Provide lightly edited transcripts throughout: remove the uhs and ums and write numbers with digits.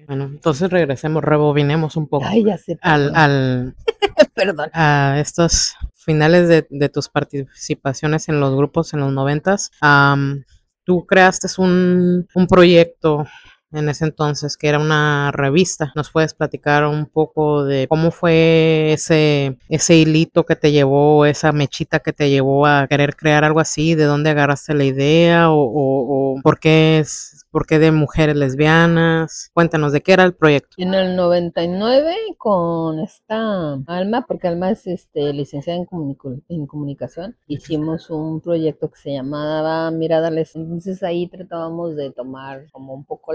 Bueno, entonces regresemos, rebobinemos un poco Ay, ya sé, al, perdón. al, Perdón. a estos finales de tus participaciones en los grupos en los noventas. Tú creaste un proyecto en ese entonces que era una revista. ¿Nos puedes platicar un poco de cómo fue ese hilito que te llevó, esa mechita que te llevó a querer crear algo así? ¿De dónde agarraste la idea? ¿O por qué de mujeres lesbianas? Cuéntanos, ¿de qué era el proyecto? En el 99 con esta Alma, porque Alma es licenciada en comunicación, hicimos un proyecto que se llamaba Miradales. Entonces ahí tratábamos de tomar como un poco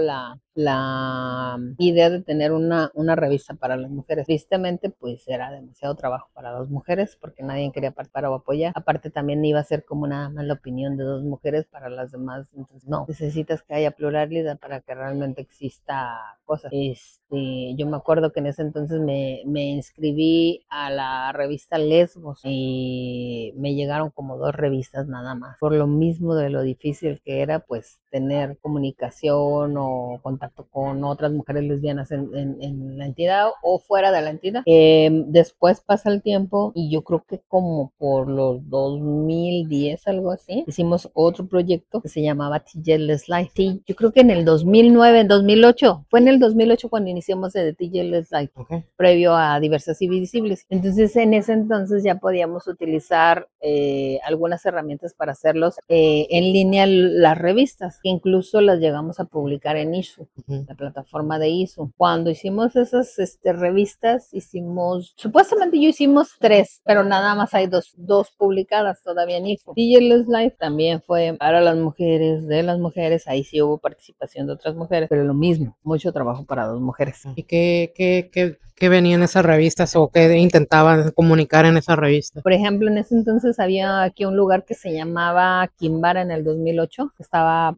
la idea de tener una revista para las mujeres. Tristemente, pues era demasiado trabajo para dos mujeres porque nadie quería participar o apoyar. Aparte también iba a ser como nada más la opinión de dos mujeres para las demás. Entonces no, necesitas que haya pluralidad para que realmente exista cosas. Yo me acuerdo que en ese entonces me inscribí a la revista Lesbos y me llegaron como dos revistas nada más. Por lo mismo de lo difícil que era, pues, tener comunicación o contacto con otras mujeres lesbianas en la entidad o fuera de la entidad. Después pasa el tiempo y yo creo que como por los 2010, algo así, hicimos otro proyecto que se llamaba TJL's Life. Sí, yo creo que en el 2009, en 2008, fue en el 2008 cuando iniciamos el TJL's Life, Okay. previo a Diversas y Visibles. Entonces, en ese entonces ya podíamos utilizar algunas herramientas para hacerlos en línea las revistas, que incluso las llegamos a publicar en ISU, la plataforma de ISU. Cuando hicimos esas revistas, supuestamente yo hicimos tres, pero nada más hay dos publicadas todavía en ISU. TJL's Life también fue para las mujeres, de las mujeres, ahí sí hubo participación de otras mujeres, pero lo mismo, mucho trabajo para dos mujeres. ¿Y qué venía en esas revistas o qué intentaban comunicar en esas revistas? Por ejemplo, en ese entonces había aquí un lugar que se llamaba Quimbara en el 2008, que estaba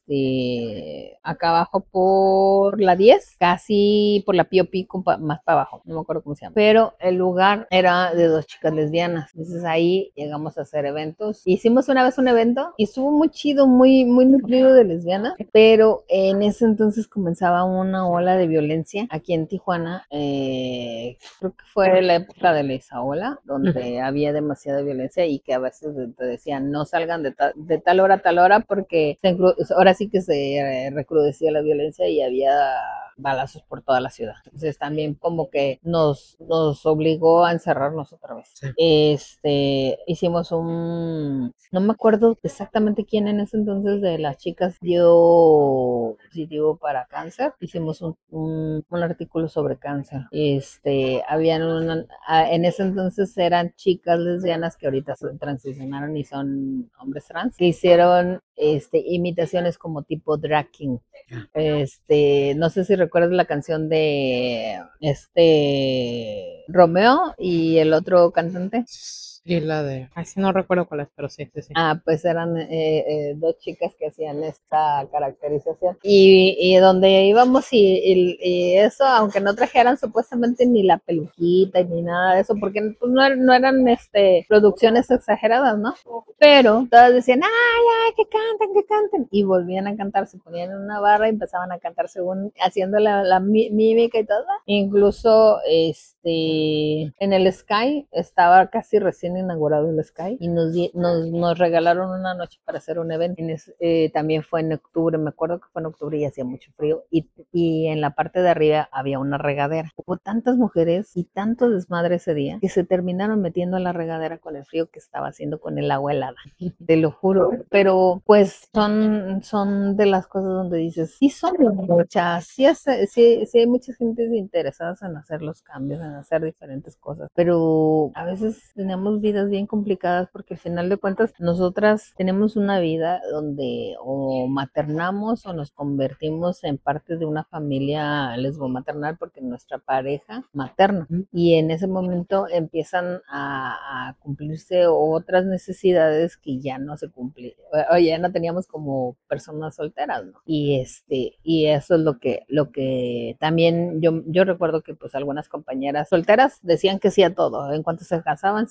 acá abajo por la 10, casi por la Pío Pico, más para abajo, no me acuerdo cómo se llama. Pero el lugar era de dos chicas lesbianas. Entonces ahí llegamos a hacer eventos. Hicimos una vez un evento y estuvo muy chido, muy, muy nutrido de lesbianas, pero en ese entonces comenzaba una ola de violencia aquí en Tijuana. Creo que fue la época de la Isaola, donde había demasiada violencia y que a veces te decían no salgan de tal hora a tal hora porque ahora sí que se recrudecía la violencia y había balazos por toda la ciudad. Entonces también como que nos obligó a encerrarnos otra vez. Sí. Hicimos no me acuerdo exactamente quién en ese entonces de las chicas dio positivo para cáncer. Hicimos un artículo sobre cáncer. En ese entonces eran chicas lesbianas que ahorita transicionaron y son hombres trans, que hicieron imitaciones como tipo drag king. No sé si recuerdas la canción de Romeo y el otro cantante. Y la de, ay, sí, no recuerdo cuál es, pero sí, sí, sí. Ah, pues eran dos chicas que hacían esta caracterización. Y donde íbamos y eso, aunque no trajeran supuestamente ni la peluquita ni nada de eso, porque pues, no eran producciones exageradas, ¿no? Pero todas decían, ay, que canten, que canten. Y volvían a cantar, se ponían en una barra y empezaban a cantar según haciendo la mímica y todo. Incluso en el Sky estaba casi recién inaugurado el Sky y nos regalaron una noche para hacer un evento. También fue en octubre, me acuerdo que fue en octubre y hacía mucho frío y en la parte de arriba había una regadera. Hubo tantas mujeres y tanto desmadre ese día que se terminaron metiendo a la regadera con el frío que estaba haciendo con el agua helada. Te lo juro. Pero pues son de las cosas donde dices, sí son muchas, sí hay mucha gente interesada en hacer los cambios, en hacer diferentes cosas, pero a veces tenemos vidas bien complicadas porque al final de cuentas nosotras tenemos una vida donde o maternamos o nos convertimos en parte de una familia lesbomaternal porque nuestra pareja materna y en ese momento empiezan a cumplirse otras necesidades que ya no se cumplen o ya no teníamos como personas solteras, ¿no? Y eso es lo que también yo recuerdo que pues algunas compañeras solteras decían que sí a todo. En cuanto se casaban, se acabó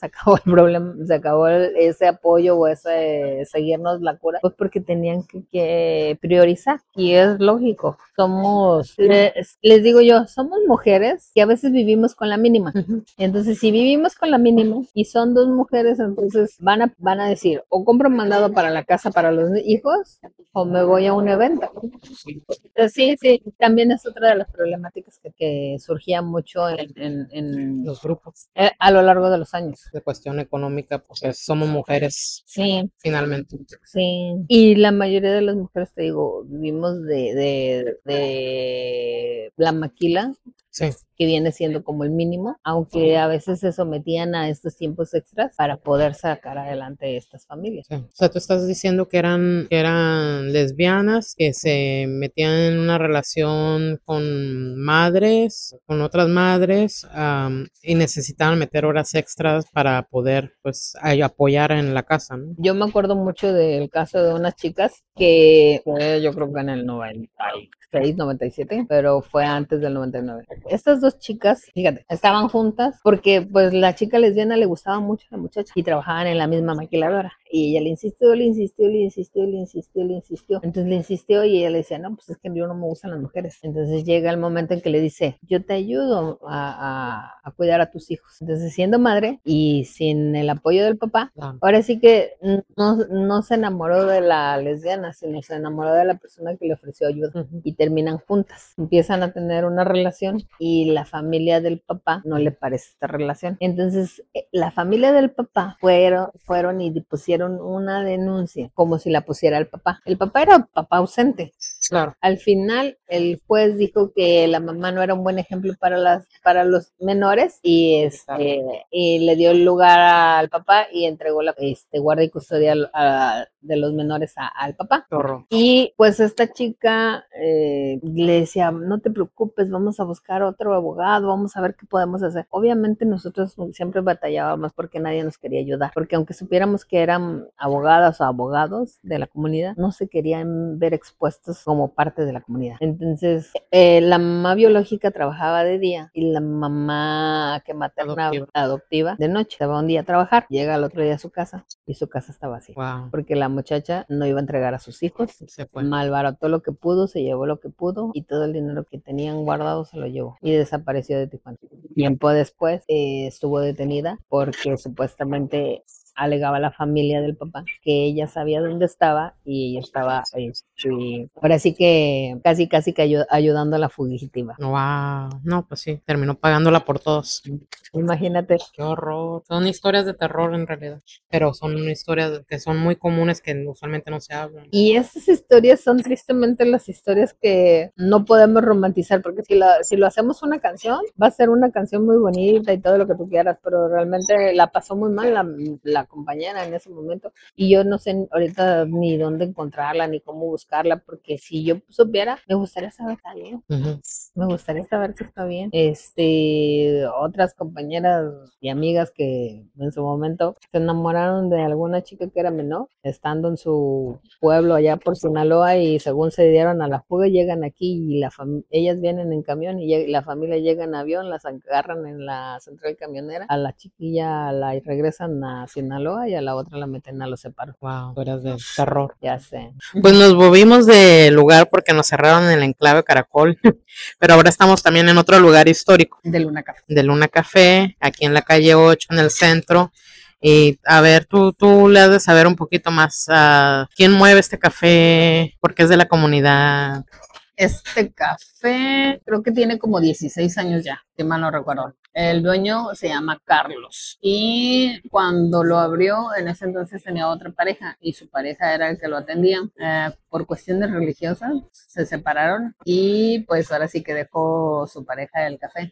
problema, se acabó ese apoyo o ese seguirnos la cura, pues porque tenían que priorizar y es lógico. Les digo yo, somos mujeres que a veces vivimos con la mínima. Entonces, si vivimos con la mínima y son dos mujeres, entonces van a decir, o compro mandado para la casa para los hijos, o me voy a un evento. Sí, sí, también es otra de las problemáticas que surgía mucho en Los grupos a lo largo de los años. de cuestión económica, pues somos mujeres Sí, finalmente. sí. Y la mayoría de las mujeres, te digo, vivimos de la maquila, Sí. que viene siendo como el mínimo, aunque a veces se sometían a estos tiempos extras para poder sacar adelante estas familias. Sí. O sea, tú estás diciendo que eran lesbianas, que se metían en una relación con madres, con otras madres, y necesitaban meter horas extras para poder, pues, apoyar en la casa, ¿no? Yo me acuerdo mucho del caso de unas chicas que fue, yo creo que en el 96, 97, pero fue antes del 99. Estas dos chicas, fíjate, estaban juntas porque pues la chica lesbiana le gustaba mucho a la muchacha y trabajaban en la misma maquiladora. Y ella le insistió, le insistió, le insistió, le insistió, le insistió. Entonces le insistió y ella le decía, no, pues es que yo no me gustan las mujeres. Entonces llega el momento en que le dice, yo te ayudo a cuidar a tus hijos. Entonces siendo madre y sin el apoyo del papá, ahora sí que no se enamoró de la lesbiana, sino se enamoró de la persona que le ofreció ayuda. Y terminan juntas. Empiezan a tener una relación y la familia del papá no le parece esta relación. Entonces la familia del papá fueron y pusieron una denuncia como si la pusiera el papá. El papá era papá ausente. Claro. Al final, el juez dijo que la mamá no era un buen ejemplo para los menores y le dio el lugar al papá y entregó la guarda y custodia de los menores al papá. Horror. Y pues esta chica le decía, no te preocupes, vamos a buscar otro abogado, vamos a ver qué podemos hacer. Obviamente nosotros siempre batallábamos porque nadie nos quería ayudar, porque aunque supiéramos que eran abogadas o abogados de la comunidad, no se querían ver expuestos como parte de la comunidad. Entonces, la mamá biológica trabajaba de día y la mamá que materna adoptiva de noche. Se va un día a trabajar, llega al otro día a su casa y su casa está vacía. Wow. Porque la muchacha no iba a entregar a sus hijos, Se fue. malbarató lo que pudo, se llevó lo que pudo y todo el dinero que tenían guardado se lo llevó y desapareció de Tijuana. Tiempo después estuvo detenida porque supuestamente alegaba la familia del papá que ella sabía dónde estaba y ella estaba ahora sí que casi que ayudando a la fugitiva. Wow, no, pues sí, terminó pagándola por todos. Imagínate. Qué horror. Son historias de terror en realidad, pero son historias que son muy comunes que usualmente no se hablan. Y estas historias son tristemente las historias que no podemos romantizar, porque si lo hacemos una canción, va a ser una canción muy bonita y todo lo que tú quieras, pero realmente la pasó muy mal la compañera en ese momento y yo no sé ahorita ni dónde encontrarla ni cómo buscarla, porque si yo supiera, me gustaría saber que está bien. Me gustaría saber que está bien. Otras compañeras y amigas que en su momento se enamoraron de alguna chica que era menor, estando en su pueblo allá por Sinaloa y según se dieron a la fuga, llegan aquí y ellas vienen en camión y la familia llega en avión, las agarran en la central camionera, a la chiquilla la regresan a Sinaloa y a la otra la meten a los separos. Wow, historias de terror. Ya sé. Pues nos movimos de lugar porque nos cerraron en el enclave Caracol, pero ahora estamos también en otro lugar histórico. De Luna Café. De Luna Café, aquí en la calle 8, en el centro. Y a ver, tú le has de saber un poquito más. ¿Quién mueve este café? ¿Por qué es de la comunidad? Este café creo que tiene como 16 años ya, si mal no recuerdo. El dueño se llama Carlos y cuando lo abrió, en ese entonces tenía otra pareja y su pareja era el que lo atendía. Por cuestiones religiosas se separaron y pues ahora sí que dejó su pareja el café.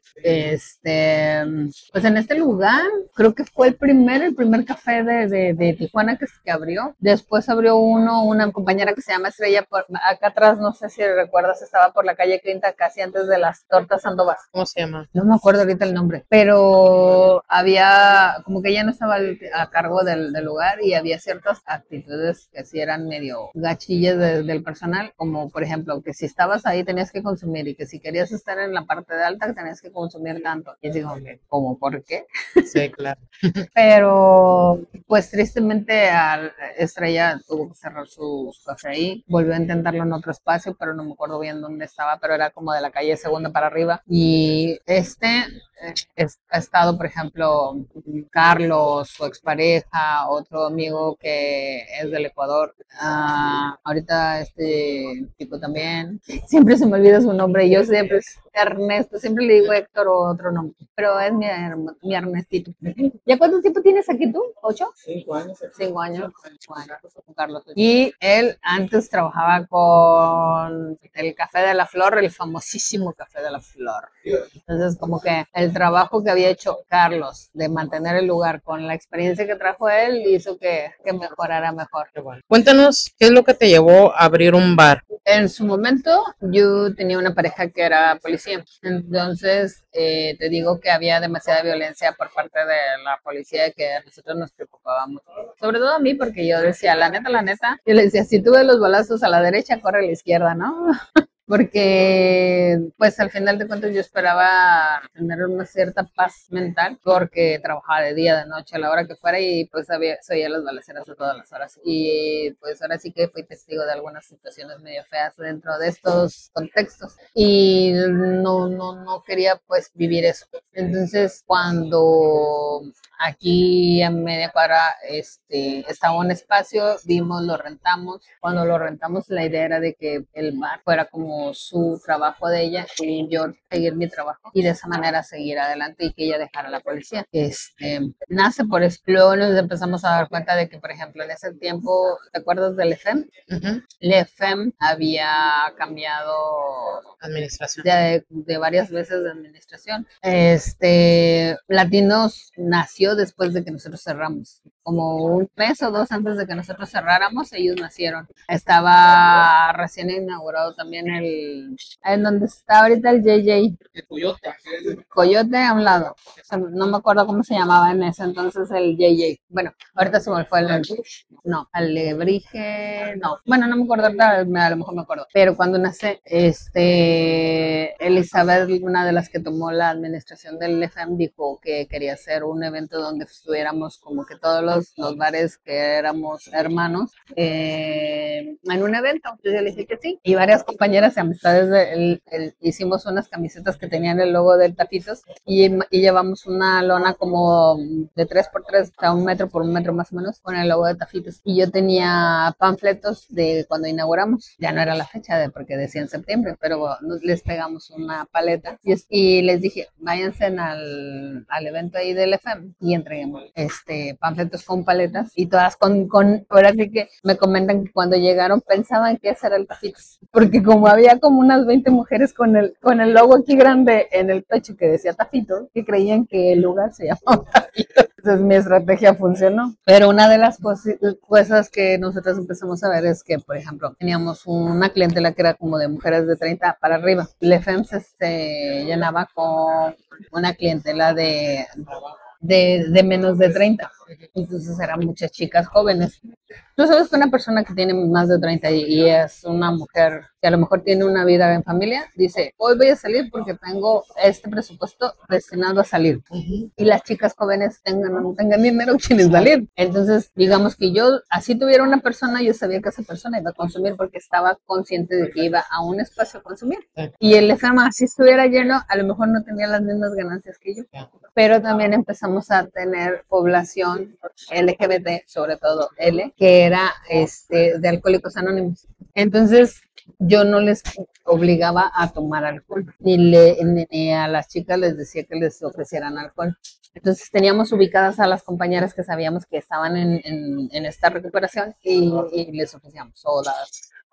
Pues en este lugar creo que fue el primer café de Tijuana que abrió. Después abrió una compañera que se llama Estrella, acá atrás, no sé si recuerdas, estaba por la calle Quinta, casi antes de las tortas Sandoval. ¿Cómo se llama? no me acuerdo ahorita el nombre, pero había, como que ella no estaba a cargo del lugar y había ciertas actitudes que sí eran medio gachillas del personal, como por ejemplo, que si estabas ahí tenías que consumir y que si querías estar en la parte de alta tenías que consumir tanto. Y digo, ¿cómo por qué? Sí, claro. Pero pues tristemente Estrella tuvo que cerrar su café ahí, volvió a intentarlo en otro espacio, pero no me acuerdo bien dónde estaba, pero era como de la calle Segunda para arriba. Y ha estado, por ejemplo, Carlos, su expareja, otro amigo que es del Ecuador. Ahorita este tipo también. Siempre se me olvida su nombre. Yo siempre es Ernesto, siempre le digo Héctor o otro nombre, pero es mi Ernestito. ¿Ya cuánto tiempo tienes aquí tú? ¿8? 5 años. 5 años. Con Carlos. Y él antes trabajaba con el Café de la Flor, el famosísimo Café de la Flor. Entonces, como que el trabajo que había hecho Carlos de mantener el lugar con la experiencia que trajo él hizo que mejorara mejor. Cuéntanos, ¿qué es lo que te llevó a abrir un bar? En su momento yo tenía una pareja que era policía, entonces te digo que había demasiada violencia por parte de la policía que a nosotros nos preocupaba mucho. Sobre todo a mí porque yo decía, la neta, yo le decía, si tú ves los balazos a la derecha, corre a la izquierda, ¿no? Porque pues al final de cuentas yo esperaba tener una cierta paz mental porque trabajaba de día, de noche, a la hora que fuera y pues se oía las balaceras a todas las horas. Y pues ahora sí que fui testigo de algunas situaciones medio feas dentro de estos contextos y no quería pues vivir eso. Entonces cuando aquí en media cuadra estaba un espacio, vimos, lo rentamos. Cuando lo rentamos la idea era de que el bar fuera como su trabajo de ella y yo seguir mi trabajo y de esa manera seguir adelante y que ella dejara la policía. Nace por eso. Luego nos empezamos a dar cuenta de que, por ejemplo, en ese tiempo, ¿te acuerdas del EFEM? El EFEM había cambiado Administración. de varias veces de administración. Latinos nació después de que nosotros cerramos. Como un mes o dos antes de que nosotros cerráramos, ellos nacieron. Estaba recién inaugurado también en donde está ahorita el JJ. El Coyote. Coyote a un lado. No me acuerdo cómo se llamaba en ese entonces el JJ. Bueno, ahorita se me fue el... No, Alebrije, no. Bueno, no me acuerdo, a lo mejor me acuerdo. Pero cuando nace, Elizabeth, una de las que tomó la administración del FM, dijo que quería hacer un evento donde estuviéramos como que todos los bares que éramos hermanos en un evento. Entonces yo le dije que sí. Y varias compañeras y amistades hicimos unas camisetas que tenían el logo del Tafitos y llevamos una lona como de 3x3, o sea, 1 metro por 1 metro más o menos, con el logo de Tafitos. Y yo tenía panfletos de cuando inauguramos. Ya no era la fecha porque decía en septiembre, pero les pegamos una paleta y les dije, váyanse al evento ahí del FM y entreguemos panfletos con paletas y todas ahora sí que me comentan que cuando llegaron pensaban que ese era el Tafitos, porque como había como unas 20 mujeres con el logo aquí grande en el pecho que decía Tafitos, que creían que el lugar se llamaba Tafitos. Entonces mi estrategia funcionó. Pero una de las cosas que nosotros empezamos a ver es que, por ejemplo, teníamos una clientela que era como de mujeres de 30 para arriba. El FM se llenaba con una clientela de menos de 30. Entonces eran muchas chicas jóvenes. Tú sabes que una persona que tiene más de 30 y es una mujer que a lo mejor tiene una vida en familia, dice, hoy voy a salir porque tengo este presupuesto destinado a salir. Y las chicas jóvenes tengan o no tengan dinero, quieren salir. Entonces, digamos que yo, así tuviera una persona, yo sabía que esa persona iba a consumir porque estaba consciente de que iba a un espacio a consumir. Y el FM, si estuviera lleno, a lo mejor no tenía las mismas ganancias que yo. Pero también empezamos a tener población LGBT, sobre todo L, que era de Alcohólicos Anónimos. Entonces, yo no les obligaba a tomar alcohol, ni a las chicas les decía que les ofrecieran alcohol. Entonces teníamos ubicadas a las compañeras que sabíamos que estaban en esta recuperación y les ofrecíamos sodas,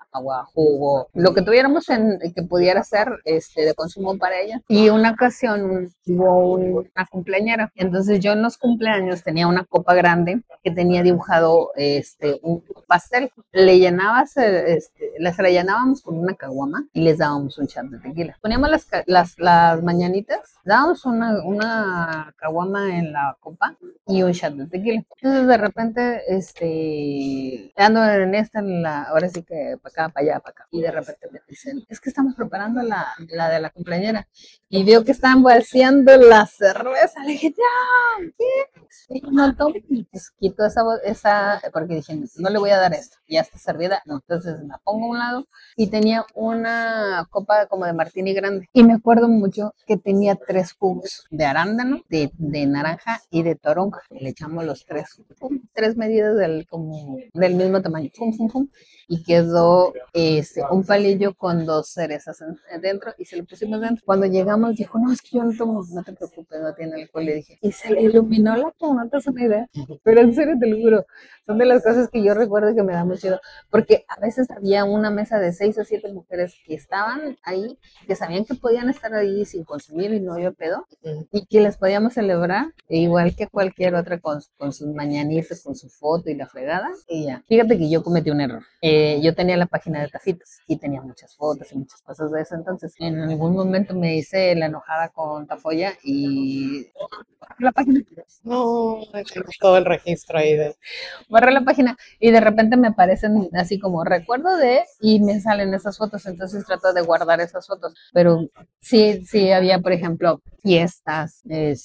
agua, jugo, lo que tuviéramos que pudiera ser de consumo para ella. Y una ocasión hubo una cumpleañera, entonces yo en los cumpleaños tenía una copa grande que tenía dibujado un pastel. Le llenabas, las rellenábamos con una caguama y les dábamos un shot de tequila. Poníamos las mañanitas, dábamos una caguama en la copa y un shot de tequila. Entonces de repente, ando ahora sí que para acá, para allá, para acá. Y de repente me dicen, es que estamos preparando la de la cumpleañera. Y veo que están vaciando la cerveza. Le dije, ya, ¿qué? Y no tomo. Y pues quito esa, porque dije, no le voy a dar esto. Ya está servida. Entonces la pongo a un lado y tenía una copa como de martini grande. Y me acuerdo mucho que tenía 3 jugos de arándano, de naranja y de toronja. Le echamos los 3, 3 medidas del mismo tamaño. Pum, pum, pum. Y quedó un palillo con 2 cerezas dentro y se lo pusimos dentro. Cuando llegamos dijo, no, es que yo no tomo, no te preocupes, no tiene alcohol. Le dije, y se le iluminó la cara, no te haces una idea. Pero en serio te lo juro, son de las cosas que yo recuerdo que me da mucho chido, porque a veces había una mesa de 6 o 7 mujeres que estaban ahí, que sabían que podían estar ahí sin consumir y no había pedo, y que les podíamos celebrar igual que cualquier otra con sus mañanitas, con su foto y la fregada, y ya. Fíjate que yo cometí un error. Yo tenía la página de Tafitos y tenía muchas fotos y muchas cosas de eso, entonces en algún momento me hice la enojada con Tafoya y la página. No, todo el registro ahí de... Borré la página y de repente me aparecen así como recuerdo de y me salen esas fotos, entonces trato de guardar esas fotos, pero sí había, por ejemplo, fiestas,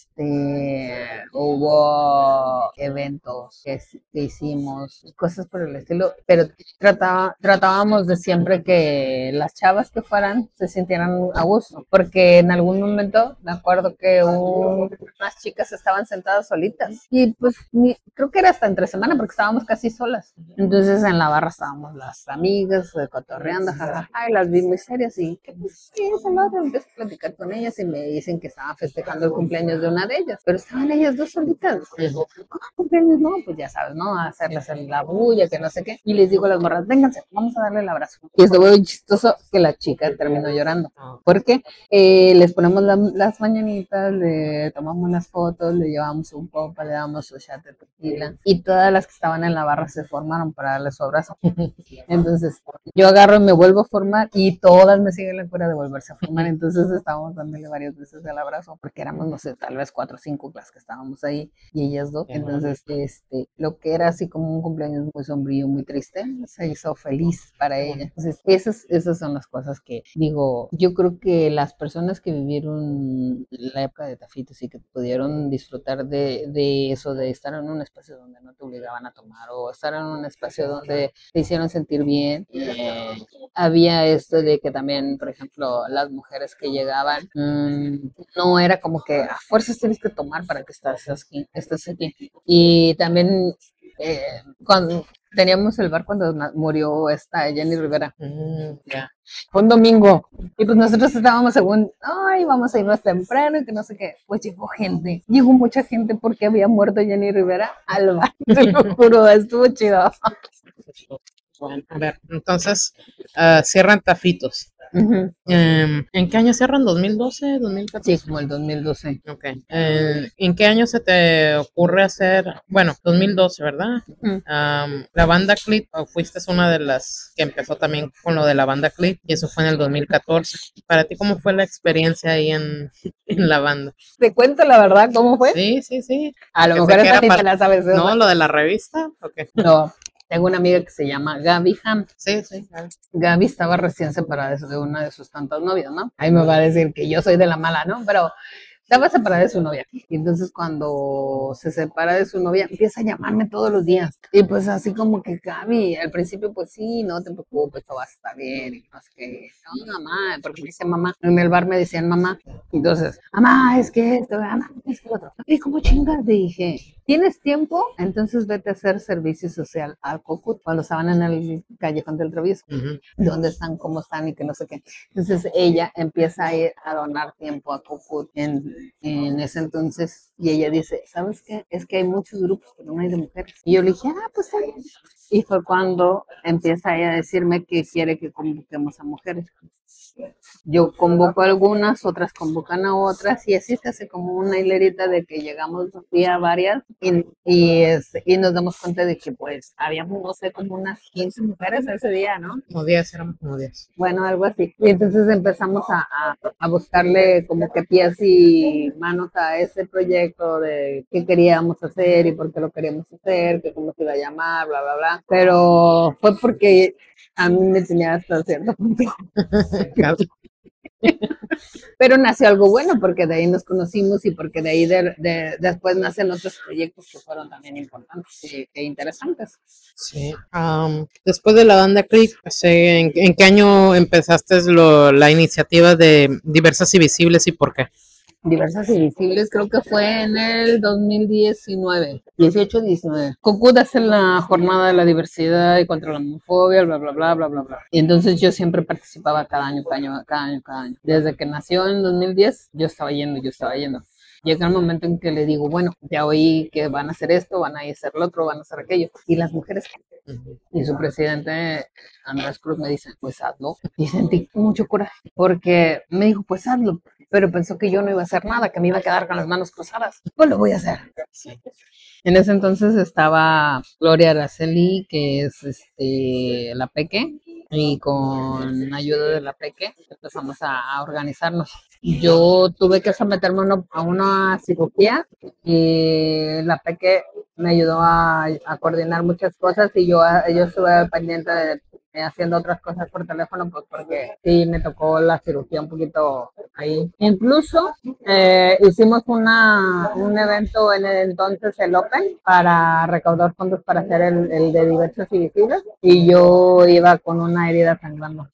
hubo eventos que hicimos, cosas por el estilo, pero tratábamos de siempre que las chavas que fueran se sintieran a gusto, porque en algún momento me acuerdo que unas chicas estaban sentadas solitas y pues creo que era hasta entre semana porque estábamos casi solas. Entonces en la barra estábamos las amigas cotorreando, jajaja, y las vi muy serias y que pues sí, es el otro, empiezo a platicar con ellas y me dicen que estaban festejando el cumpleaños de una de ellas, pero estaban ellas dos solitas. ¿Cómo cumpleaños? No, pues ya sabes, ¿no? A hacerles la bulla, que no sé qué. Y les digo a las morras, vénganse, vamos a darle el abrazo. Y estuvo muy chistoso que la chica terminó llorando. Porque les ponemos las mañanitas, le tomamos las fotos, le llevamos un copa, le damos su shot de tequila y todas las que estaban en la barra se formaron para darle su abrazo. Entonces yo agarro y me vuelvo a formar y todas me siguen la cura de volverse a formar. Entonces estábamos dándole varias veces el abrazo porque éramos, no sé, tal vez 4 o 5 las que estábamos ahí y ellas dos. Entonces, lo que era así como un cumpleaños muy sombrío, muy triste, se hizo feliz para ella. Entonces, esas son las cosas que digo, yo creo que las personas que vivieron la época de Tafitos y que pudieron disfrutar de eso, de estar en un espacio donde no te obligaban a tomar o estar en un espacio donde te hicieron sentir bien, había esto de que también, por ejemplo, las mujeres que llegaban, no era como que a fuerzas tienes que tomar para que estés aquí. Y también cuando teníamos el bar cuando murió esta Jenny Rivera. Ya. Fue un domingo. Y pues nosotros estábamos según, ay, vamos a ir más temprano y que no sé qué. Pues llegó mucha gente porque había muerto Jenny Rivera al bar. Te lo juro, estuvo chido. Bueno, a ver, entonces cierran Tafitos. Ujú. ¿En qué año cierran? ¿2012? ¿2014? Sí, como el 2012. Ok. ¿En qué año se te ocurre hacer? Bueno, 2012, ¿verdad? Ujú. La banda Clip, fuiste una de las que empezó también con lo de la banda Clip y eso fue en el 2014. ¿Para ti cómo fue la experiencia ahí en la banda? ¿Te cuento la verdad cómo fue? Sí, sí, sí. A lo Porque mejor sé que esa era ni te la sabes, ¿verdad? ¿no? Lo de la revista, ok. No, tengo una amiga que se llama Gaby Ham. Sí, sí, claro. Gaby estaba recién separada de una de sus tantas novias, ¿no? Ahí me va a decir que yo soy de la mala, ¿no? Pero estaba separada de su novia. Y entonces cuando se separa de su novia, empieza a llamarme todos los días. Y pues así como que Gaby, al principio pues sí, no te preocupes, todo va a estar bien. Y no sé qué, no, mamá, porque me dice mamá. En el bar me decían mamá. Entonces, mamá, es que esto, mamá, es que lo otro. ¿Y cómo chingas? Dije, ¿Tienes tiempo? Entonces vete a hacer servicio social al Cocut cuando estaban en el callejón del Travieso. ¿Dónde están? ¿Cómo están? Y que no sé qué. Entonces ella empieza a ir a donar tiempo a Cocut en ese entonces y ella dice, ¿sabes qué? Es que hay muchos grupos, pero no hay de mujeres. Y yo le dije, pues está bien. Y fue cuando empieza ella a decirme que quiere que convoquemos a mujeres. Yo convoco a algunas, otras convocan a otras, y así se hace como una hilerita de que llegamos a varias y nos damos cuenta de que pues habíamos, no sé, como unas 15 mujeres ese día, ¿no? Como 10, éramos como 10. Bueno, algo así. Y entonces empezamos a buscarle como que pies y manos a ese proyecto de qué queríamos hacer y por qué lo queríamos hacer, que cómo se iba a llamar, bla, bla, bla. Pero fue porque a mí me tenía hasta cierto punto. Pero nació algo bueno porque de ahí nos conocimos y porque de ahí después nacen otros proyectos que fueron también importantes e interesantes. Sí. Después de la banda Click, ¿en qué año empezaste la iniciativa de Diversas y Visibles y por qué? Diversas y Visibles, creo que fue en el 2019, 18-19. Cocut hace la jornada de la diversidad y contra la homofobia, bla, bla, bla, bla, bla, bla. Y entonces yo siempre participaba cada año. Desde que nació en 2010, yo estaba yendo. Llega el momento en que le digo, bueno, ya oí que van a hacer esto, van a hacer lo otro, van a hacer aquello. Y las mujeres, y su presidente Andrés Cruz me dice, pues hazlo. Y sentí mucho coraje, porque me dijo, pues hazlo, pero pensó que yo no iba a hacer nada, que me iba a quedar con las manos cruzadas. Pues lo voy a hacer. Sí. En ese entonces estaba Gloria Araceli, que es la Peque, y con ayuda de la Peque empezamos a organizarnos. Yo tuve que someterme a una cirugía y la Peque me ayudó a coordinar muchas cosas y yo estuve pendiente de haciendo otras cosas por teléfono, pues porque sí me tocó la cirugía un poquito ahí. Incluso hicimos un evento en el entonces, el Open, para recaudar fondos para hacer el de Diversos y Visibles, y yo iba con una herida sangrando.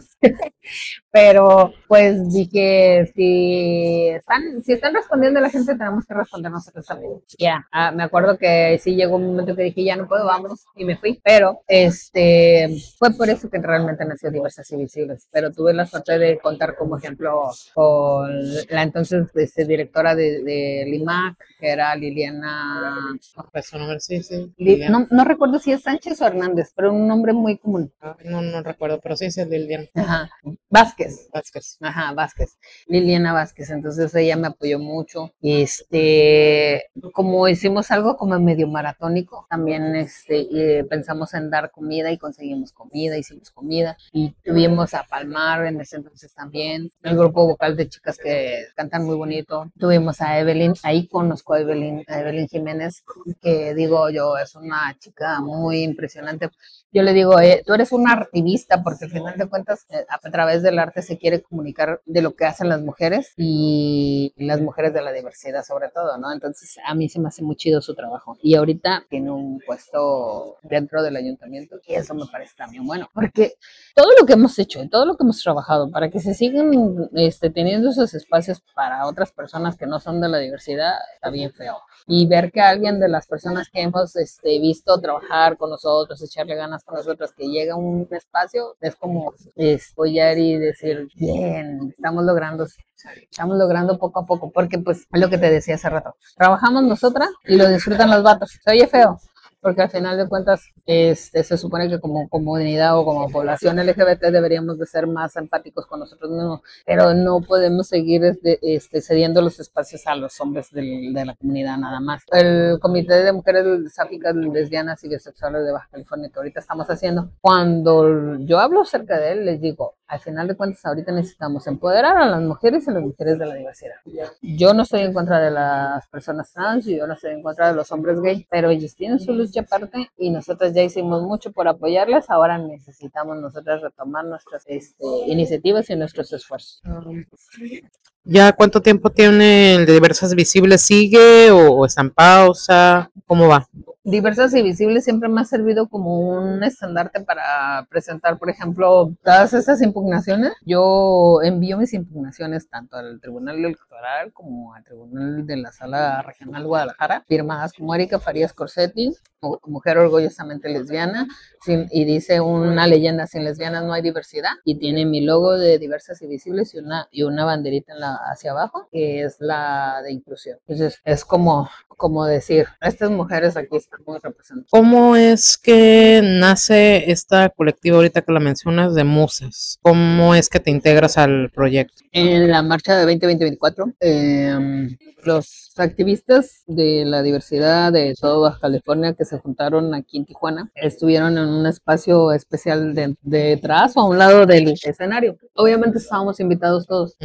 Pero pues dije, si están respondiendo la gente, tenemos que responder nosotros también. Ya, me acuerdo que sí llegó un momento que dije, ya no puedo, vamos, y me fui. Pero fue por eso que realmente nació Diversas y Visibles. Pero tuve la suerte de contar como ejemplo con la entonces directora de Limac, que era Liliana. Pues su nombre sí, No recuerdo si es Sánchez o Hernández, pero un nombre muy común. No recuerdo, pero sí es Liliana. Ajá. Vázquez. Ajá, Vázquez. Liliana Vázquez. Entonces ella me apoyó mucho. Como hicimos algo como medio maratónico, también pensamos en dar comida y conseguimos comida, hicimos comida y tuvimos a Palmar en ese entonces también, el grupo vocal de chicas que cantan muy bonito. Tuvimos a Evelyn, ahí conozco a Evelyn Jiménez, que digo yo, es una chica muy impresionante. Yo le digo, tú eres una activista porque al final de cuentas a través del arte se quiere comunicar de lo que hacen las mujeres y las mujeres de la diversidad sobre todo, ¿no? Entonces a mí se me hace muy chido su trabajo y ahorita tiene un puesto dentro del ayuntamiento y eso me parece también bueno, porque todo lo que hemos hecho, todo lo que hemos trabajado para que se sigan teniendo esos espacios para otras personas que no son de la diversidad está bien feo. Y ver que alguien de las personas que hemos visto trabajar con nosotros, echarle ganas con nosotros, que llega a un espacio, es como apoyar y decir, bien, estamos logrando poco a poco, porque pues es lo que te decía hace rato, trabajamos nosotras y lo disfrutan los vatos, se oye feo, porque al final de cuentas se supone que como comunidad o como población LGBT deberíamos de ser más empáticos con nosotros mismos, pero no podemos seguir cediendo los espacios a los hombres de la comunidad nada más. El Comité de Mujeres Sáficas, Lesbianas y Bisexuales de Baja California que ahorita estamos haciendo, cuando yo hablo acerca de él, les digo, al final de cuentas ahorita necesitamos empoderar a las mujeres y a las mujeres de la diversidad. Yo no estoy en contra de las personas trans y yo no estoy en contra de los hombres gay, pero ellos tienen su lucha aparte y nosotros ya hicimos mucho por apoyarles, ahora necesitamos nosotras retomar nuestras iniciativas y nuestros esfuerzos. ¿Ya cuánto tiempo tiene el de Diversas Visibles? ¿Sigue o está en pausa? ¿Cómo va? Diversas y Visibles siempre me ha servido como un estandarte para presentar, por ejemplo, todas estas impugnaciones. Yo envío mis impugnaciones tanto al Tribunal Electoral como al Tribunal de la Sala Regional Guadalajara, firmadas como Erika Farías Corsetti, mujer orgullosamente lesbiana, y dice una leyenda: sin lesbianas no hay diversidad, y tiene mi logo de Diversas y Visibles y una banderita hacia abajo, que es la de inclusión. Entonces es como decir, estas mujeres aquí estamos representadas. ¿Cómo es que nace esta colectiva ahorita que la mencionas de Musas? ¿Cómo es que te integras al proyecto? En la marcha de 2024, los activistas de la diversidad de toda Baja California que se juntaron aquí en Tijuana estuvieron en un espacio especial detrás o a un lado del escenario. Obviamente estábamos invitados todos,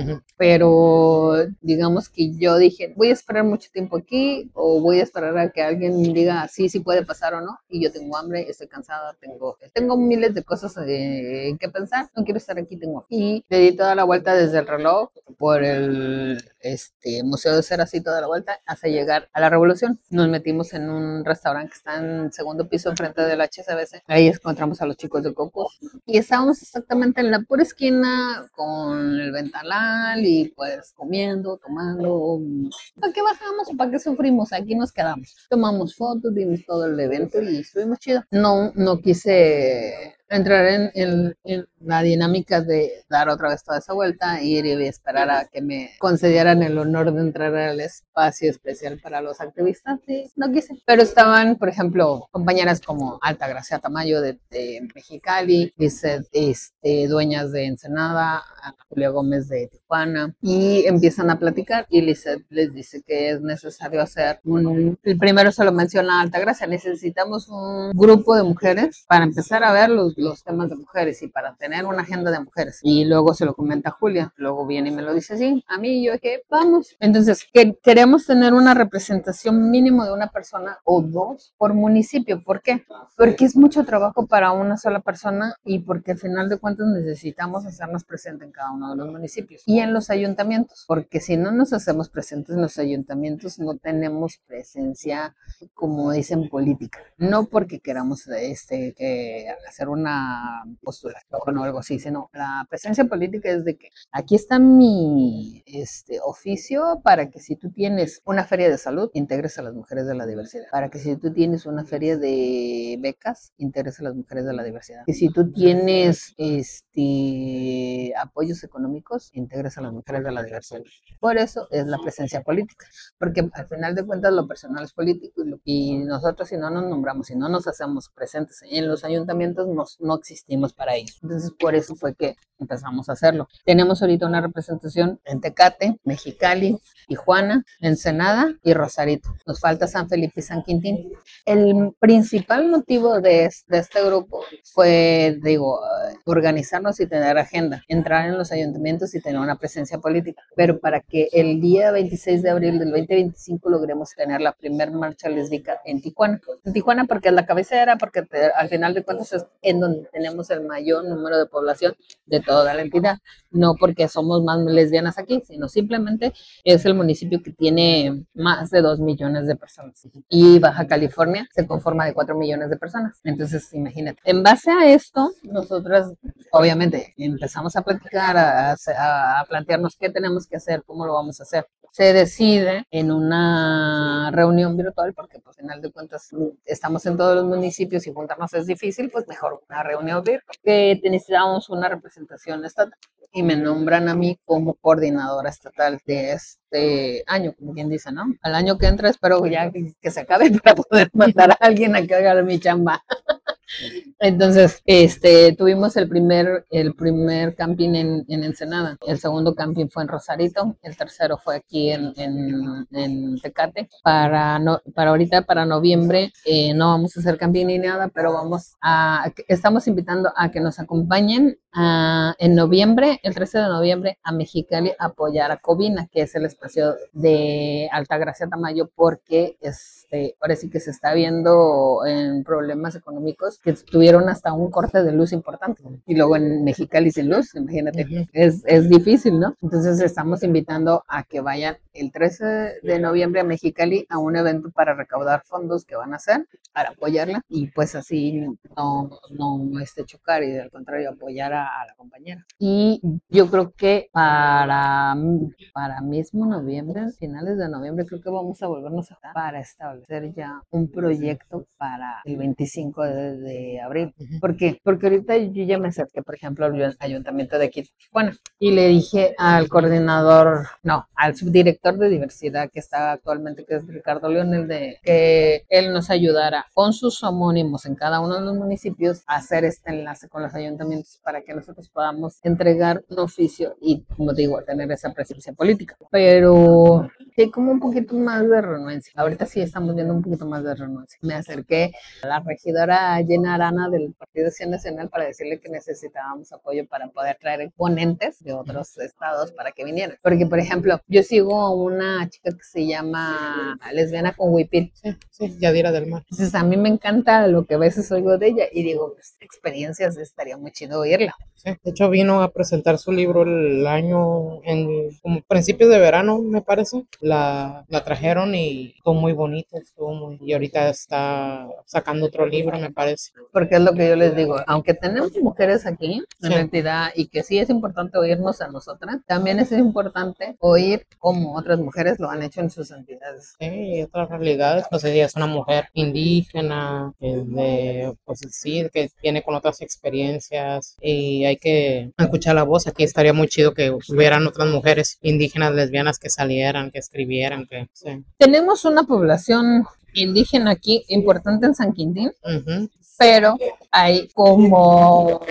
pero digamos que yo dije, voy a esperar mucho tiempo aquí o voy a esperar a que alguien diga sí puede pasar o no, y yo tengo hambre, estoy cansada, tengo miles de cosas que pensar, no quiero estar aquí, y le di toda la vuelta desde el reloj por el Museo de Cera, así toda la vuelta hasta llegar a la Revolución. Nos metimos en un restaurante que está en el segundo piso enfrente del HCBC. Ahí encontramos a los chicos de Cocos y estábamos exactamente en la pura esquina con el ventanal y pues comiendo, tomando. ¿Para qué bajamos o para qué sufrimos? Aquí nos quedamos. Tomamos fotos, vimos todo el evento y estuvimos chido. No quise entrar en la dinámica de dar otra vez toda esa vuelta, ir y esperar a que me concedieran el honor de entrar al espacio especial para los activistas, y no quise. Pero estaban, por ejemplo, compañeras como Altagracia Tamayo de Mexicali, Lizeth, dueñas de Ensenada, Julia Gómez de Tijuana, y empiezan a platicar y Lizeth les dice que es necesario hacer el primero se lo menciona Altagracia, necesitamos un grupo de mujeres para empezar a ver los temas de mujeres y para tener una agenda de mujeres. Y luego se lo comenta Julia, luego viene y me lo dice así, a mí, yo que vamos. Entonces, queremos tener una representación mínimo de una persona o dos por municipio. ¿Por qué? Porque es mucho trabajo para una sola persona y porque al final de cuentas necesitamos hacernos presentes en cada uno de los municipios y en los ayuntamientos, porque si no nos hacemos presentes en los ayuntamientos no tenemos presencia, como dicen, política. No porque queramos hacer una postulación o algo así, sino la presencia política es de que aquí está mi oficio para que si tú tienes una feria de salud, integres a las mujeres de la diversidad. Para que si tú tienes una feria de becas, integres a las mujeres de la diversidad. Que si tú tienes apoyos económicos, integres a las mujeres de la diversidad. Por eso es la presencia política, porque al final de cuentas lo personal es político y nosotros si no nos nombramos, si no nos hacemos presentes en los ayuntamientos, no existimos para ellos. Entonces por eso fue que empezamos a hacerlo. Tenemos ahorita una representación en Tecate, Mexicali, Tijuana, Ensenada y Rosarito. Nos falta San Felipe y San Quintín. El principal motivo de este grupo fue, organizarnos y tener agenda, entrar en los ayuntamientos y tener una presencia política, pero para que el día 26 de abril del 2025 logremos tener la primera marcha lésbica en Tijuana. En Tijuana porque es la cabecera, porque al final de cuentas es en donde tenemos el mayor número de población de toda la entidad, no porque somos más lesbianas aquí, sino simplemente es el municipio que tiene más de 2 millones de personas y Baja California se conforma de 4 millones de personas. Entonces imagínate, en base a esto nosotras obviamente empezamos a platicar, a plantearnos qué tenemos que hacer, cómo lo vamos a hacer. Se decide en una reunión virtual, porque pues, al final de cuentas estamos en todos los municipios y juntarnos es difícil, pues mejor una reunión virtual, que necesitamos una representación estatal. Y me nombran a mí como coordinadora estatal de este año, como quien dice, ¿no? Al año que entra espero ya que se acabe para poder mandar a alguien a que haga mi chamba. Entonces, tuvimos el primer camping en Ensenada, el segundo camping fue en Rosarito, el tercero fue aquí en Tecate. Para ahorita, para noviembre, no vamos a hacer camping ni nada, pero estamos invitando a que nos acompañen en noviembre, el 13 de noviembre, a Mexicali a apoyar a Covina, que es el espacio de Altagracia Tamayo, porque ahora sí que se está viendo en problemas económicos que tuvieron hasta un corte de luz importante. Y luego en Mexicali sin luz, imagínate, es difícil, ¿no? Entonces estamos invitando a que vayan el 13 de noviembre a Mexicali a un evento para recaudar fondos que van a hacer para apoyarla y pues así no chocar y al contrario apoyar a la compañera. Y yo creo que para mismo noviembre, finales de noviembre, creo que vamos a volvernos a para establecer ya un proyecto para el 25 de abril. ¿Por qué? Porque ahorita yo ya me acerqué, por ejemplo, al ayuntamiento de aquí de Tijuana y le dije al coordinador, no, al subdirector de diversidad que está actualmente, que es Ricardo Leonel, de que él nos ayudara con sus homónimos en cada uno de los municipios a hacer este enlace con los ayuntamientos para que nosotros podamos entregar un oficio y, como digo, tener esa presencia política. Pero sí, como un poquito más de renuencia. Ahorita sí estamos viendo un poquito más de renuncia. Me acerqué a la regidora Jenna Arana del Partido Acción Nacional para decirle que necesitábamos apoyo para poder traer ponentes de otros estados para que vinieran. Porque, por ejemplo, yo sigo a una chica que se llama Lesbiana con Huipil. Sí, Yadira del Mar. Entonces, a mí me encanta lo que a veces oigo de ella y digo, pues, experiencias, estaría muy chido oírla. Sí, de hecho vino a presentar su libro el año en como principios de verano, me parece. La trajeron y estuvo muy bonito, y ahorita está sacando otro libro, me parece. Porque es lo que yo les digo, aunque tenemos mujeres aquí en Sí. la entidad y que sí es importante oírnos a nosotras, también es importante oír cómo otras mujeres lo han hecho en sus entidades. Sí, y otras realidades, pues ella es una mujer indígena, pues sí, que tiene con otras experiencias y hay que escuchar la voz. Aquí estaría muy chido que hubieran otras mujeres indígenas lesbianas que salieran, que escribieran, que sí. Tenemos una población indígena aquí importante en San Quintín, Ujú. pero hay como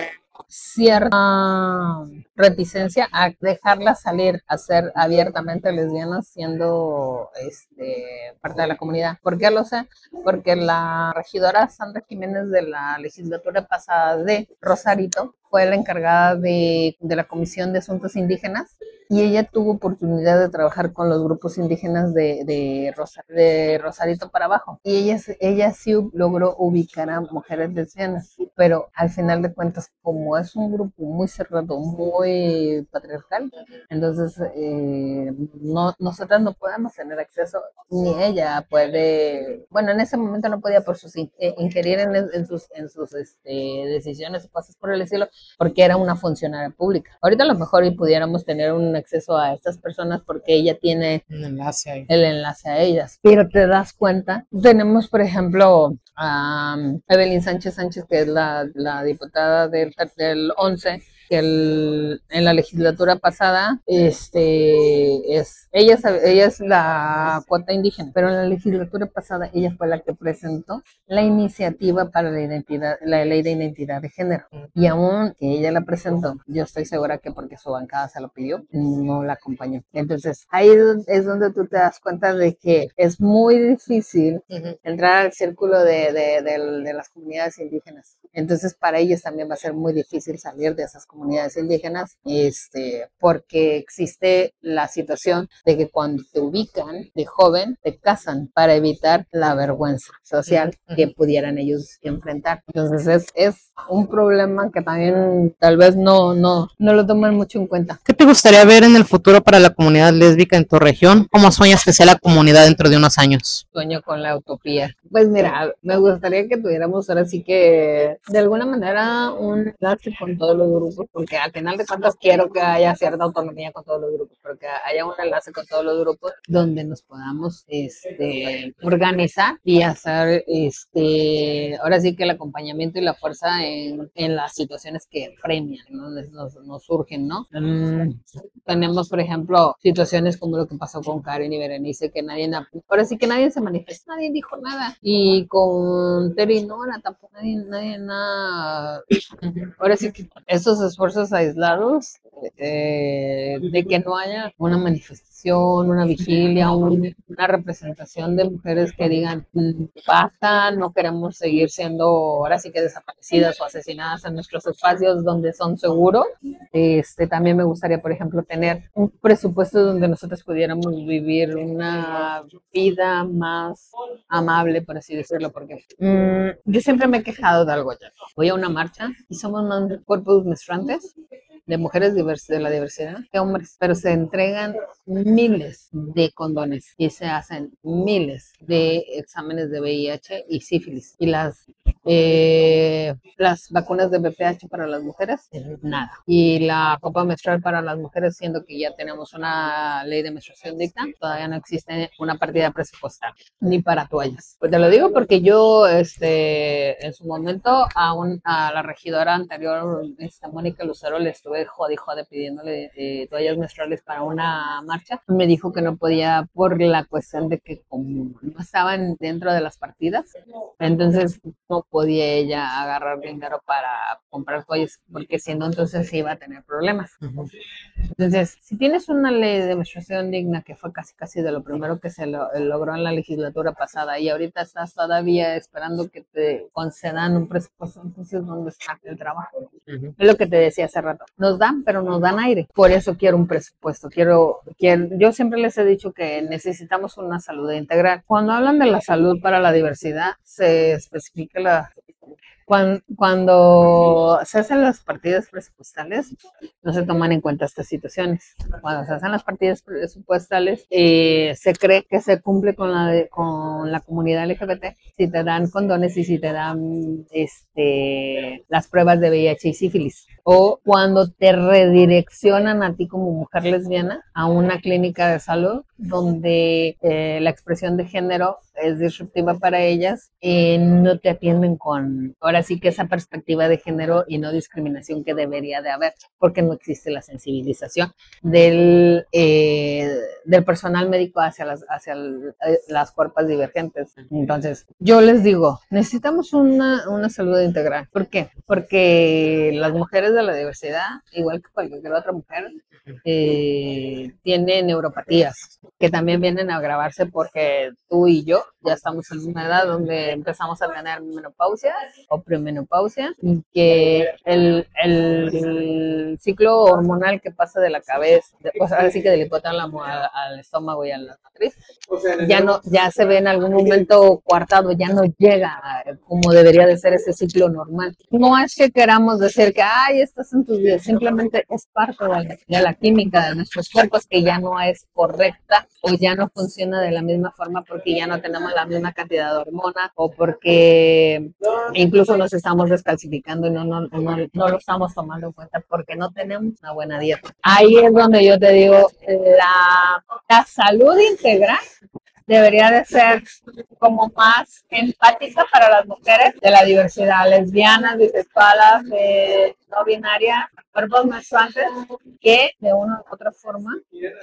cierta reticencia a dejarlas salir a ser abiertamente lesbianas siendo parte de la comunidad. ¿Por qué lo sé? Porque la regidora Sandra Jiménez de la legislatura pasada de Rosarito fue la encargada de la Comisión de Asuntos Indígenas y ella tuvo oportunidad de trabajar con los grupos indígenas de Rosarito para abajo. Y ella sí logró ubicar a mujeres lesbianas, pero al final de cuentas, como es un grupo muy cerrado, muy patriarcal, entonces nosotras no podemos tener acceso, ni ella puede, bueno, en ese momento no podía por sus ingerir en sus decisiones o cosas por el estilo, porque era una funcionaria pública. Ahorita a lo mejor y pudiéramos tener un acceso a estas personas porque ella tiene Un enlace ahí. el enlace a ellas. Pero te das cuenta, tenemos por ejemplo a Evelyn Sánchez Sánchez, que es la diputada del 11, que en la legislatura pasada ella es la cuota indígena, pero en la legislatura pasada ella fue la que presentó la iniciativa para la ley de identidad de género. Y aún que ella la presentó, yo estoy segura que porque su bancada se lo pidió, no la acompañó. Entonces ahí es donde tú te das cuenta de que es muy difícil entrar al círculo de las comunidades indígenas. Entonces para ellos también va a ser muy difícil salir de esas comunidades indígenas, porque existe la situación de que cuando te ubican de joven, te casan para evitar la vergüenza social que pudieran ellos enfrentar. Entonces es un problema que también tal vez no lo toman mucho en cuenta. ¿Qué te gustaría ver en el futuro para la comunidad lésbica en tu región? ¿Cómo sueñas que sea la comunidad dentro de unos años? Sueño con la utopía. Pues mira, me gustaría que tuviéramos ahora sí que de alguna manera un enlace con todos los grupos, porque al final de cuentas quiero que haya cierta autonomía con todos los grupos, pero que haya un enlace con todos los grupos donde nos podamos organizar y hacer ahora sí que el acompañamiento y la fuerza en las situaciones que premian, ¿no? Nos surgen, ¿no? Tenemos, por ejemplo, situaciones como lo que pasó con Karen y Berenice, que ahora sí que nadie se manifestó, nadie dijo nada. Y con Terry Nora tampoco nadie nada. Ahora sí que esos esfuerzos aislados de que no haya una manifestación, una vigilia, una representación de mujeres que digan, basta, no queremos seguir siendo ahora sí que desaparecidas o asesinadas en nuestros espacios donde son seguros. También me gustaría, por ejemplo, tener un presupuesto donde nosotros pudiéramos vivir una vida más amable, por así decirlo, porque yo siempre me he quejado de algo ya. Voy a una marcha y somos más cuerpos menstruantes de mujeres de la diversidad que hombres, pero se entregan miles de condones y se hacen miles de exámenes de VIH y sífilis. Y las vacunas de BPH para las mujeres, nada. Y la copa menstrual para las mujeres, siendo que ya tenemos una ley de menstruación digna, todavía no existe una partida presupuestal, ni para toallas. Pues te lo digo porque yo, en su momento, a la regidora anterior, Mónica Lucero, le estuve jode pidiéndole toallas menstruales para una marcha. Me dijo que no podía por la cuestión de que como no estaban dentro de las partidas, entonces no podía ella agarrar dinero para comprar toallas, porque si no, entonces iba a tener problemas. Entonces, si tienes una ley de menstruación digna, que fue casi de lo primero que se logró en la legislatura pasada, y ahorita estás todavía esperando que te concedan un presupuesto, entonces, ¿dónde está el trabajo? Es lo que te decía hace rato. Nos dan, pero nos dan aire. Por eso quiero un presupuesto. Yo siempre les he dicho que necesitamos una salud integral. Cuando hablan de la salud para la diversidad, se especifica cuando se hacen las partidas presupuestales, no se toman en cuenta estas situaciones. Cuando se hacen las partidas presupuestales, se cree que se cumple con la comunidad LGBT si te dan condones y si te dan las pruebas de VIH y sífilis. O cuando te redireccionan a ti como mujer lesbiana a una clínica de salud donde la expresión de género es disruptiva para ellas, no te atienden con, ahora sí que esa perspectiva de género y no discriminación que debería de haber, porque no existe la sensibilización del personal médico hacia las cuerpos divergentes. Entonces, yo les digo, necesitamos una salud integral. ¿Por qué? Porque las mujeres de la diversidad, igual que cualquier otra mujer, tienen neuropatías que también vienen a agravarse porque tú y yo ya estamos en una edad donde empezamos a tener menopausia o premenopausia, y que el ciclo hormonal que pasa de la cabeza, pues ahora sí que del hipotálamo al estómago y a la matriz, ya se ve en algún momento coartado, ya no llega como debería de ser ese ciclo normal. No es que queramos decir que, ay, estás en tus días, simplemente es parte de la química de nuestros cuerpos que ya no es correcta o ya no funciona de la misma forma porque ya no tenemos la misma cantidad de hormona o porque incluso nos estamos descalcificando y no lo estamos tomando en cuenta porque no tenemos una buena dieta. Ahí es donde yo te digo, la salud integral debería de ser como más empática para las mujeres de la diversidad, lesbianas, bisexuales, no binarias, cuerpos menstruantes, que de una u otra forma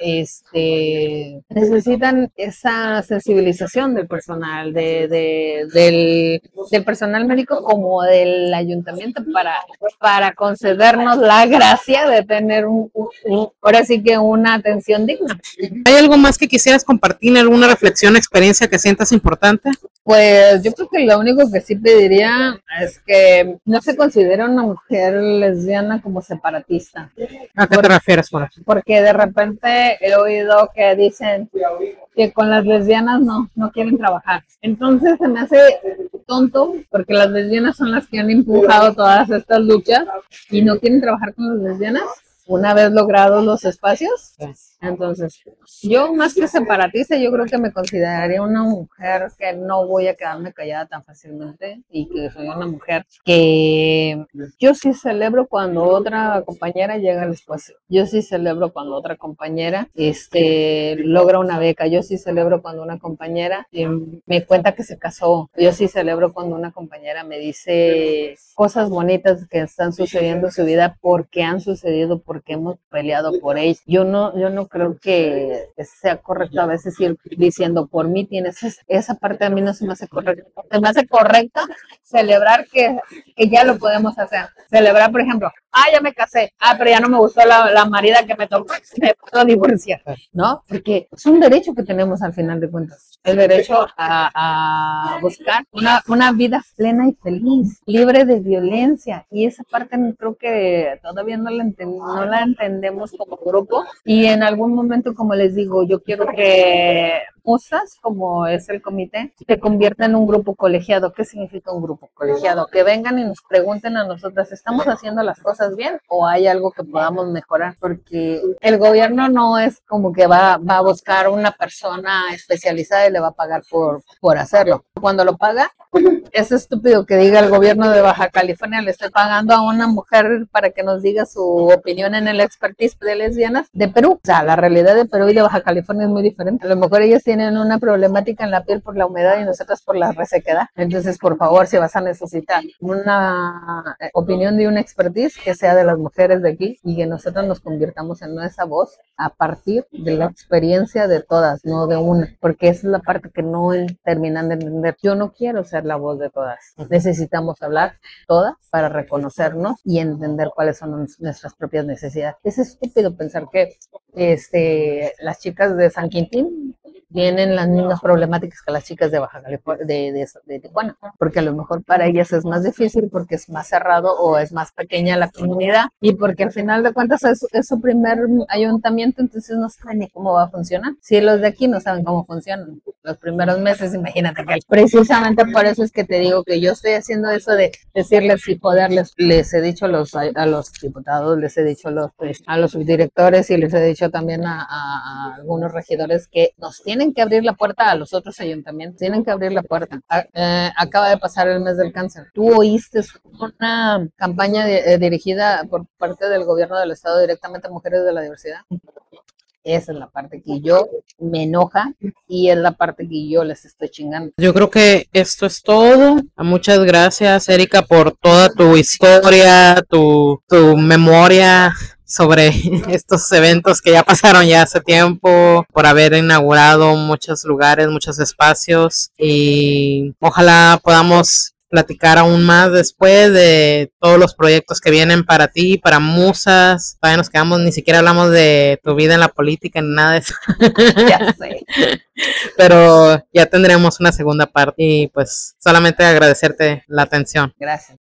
necesitan esa sensibilización del personal, del personal médico como del ayuntamiento para concedernos la gracia de tener ahora sí que una atención digna. ¿Hay algo más que quisieras compartir, alguna reflexión, experiencia que sientas importante? Pues yo creo que lo único que sí pediría es que no se considere una mujer lesbiana como separatista. ¿A qué te refieres con eso? Porque de repente he oído que dicen que con las lesbianas no quieren trabajar. Entonces se me hace tonto porque las lesbianas son las que han empujado todas estas luchas y no quieren trabajar con las lesbianas una vez logrados los espacios. Entonces, yo más que separatista, yo creo que me consideraría una mujer que no voy a quedarme callada tan fácilmente y que soy una mujer que yo sí celebro cuando otra compañera llega al espacio. Yo sí celebro cuando otra compañera logra una beca. Yo sí celebro cuando una compañera me cuenta que se casó. Yo sí celebro cuando una compañera me dice cosas bonitas que están sucediendo en su vida porque han sucedido, porque hemos peleado por ellos. Yo no creo que sea correcto a veces ir diciendo por mí tienes esa parte. A mí no se me hace correcto. Se me hace correcto celebrar que ya lo podemos hacer. Celebrar, por ejemplo, ya me casé, pero ya no me gustó la marida que me tocó, me puedo divorciar, ¿no? Porque es un derecho que tenemos al final de cuentas, el derecho a buscar una vida plena y feliz, libre de violencia, y esa parte creo que todavía no la entendemos como grupo, y en algún momento, como les digo, yo quiero que musas, como es el comité, se convierte en un grupo colegiado. ¿Qué significa un grupo colegiado? Que vengan y nos pregunten a nosotras, ¿estamos haciendo las cosas bien o hay algo que podamos mejorar? Porque el gobierno no es como que va a buscar una persona especializada y le va a pagar por hacerlo. Cuando lo paga, es estúpido que diga el gobierno de Baja California, le estoy pagando a una mujer para que nos diga su opinión en el expertise de lesbianas de Perú. O sea, la realidad de Perú y de Baja California es muy diferente. A lo mejor ellos tienen una problemática en la piel por la humedad y nosotros por la resequedad. Entonces, por favor, si vas a necesitar una opinión de un expertise, que sea de las mujeres de aquí y que nosotros nos convirtamos en esa voz a partir de la experiencia de todas, no de una, porque esa es la parte que no terminan de entender. Yo no quiero ser la voz de todas. Necesitamos hablar todas para reconocernos y entender cuáles son nuestras propias necesidades. Es estúpido pensar que las chicas de San Quintín tienen las mismas problemáticas que las chicas de Baja California, de Tijuana, porque a lo mejor para ellas es más difícil porque es más cerrado o es más pequeña la comunidad y porque al final de cuentas es su primer ayuntamiento, entonces no saben ni cómo va a funcionar. Si los de aquí no saben cómo funcionan los primeros meses, imagínate que precisamente por eso es que te digo que yo estoy haciendo eso de decirles y poderles, les he dicho a los diputados, les he dicho a los subdirectores y les he dicho también a algunos regidores que nos tienen que abrir la puerta a los otros ayuntamientos, tienen que abrir la puerta. Acaba de pasar el mes del cáncer. ¿Tú oíste una campaña dirigida por parte del gobierno del estado directamente a mujeres de la diversidad? Esa es la parte que yo me enoja y es la parte que yo les estoy chingando. Yo creo que esto es todo. Muchas gracias, Erika, por toda tu historia, tu memoria sobre estos eventos que ya pasaron ya hace tiempo, por haber inaugurado muchos lugares, muchos espacios y ojalá podamos platicar aún más después de todos los proyectos que vienen para ti, para Musas. Todavía nos quedamos, ni siquiera hablamos de tu vida en la política ni nada de eso. Ya sé. Pero ya tendremos una segunda parte y pues solamente agradecerte la atención. Gracias.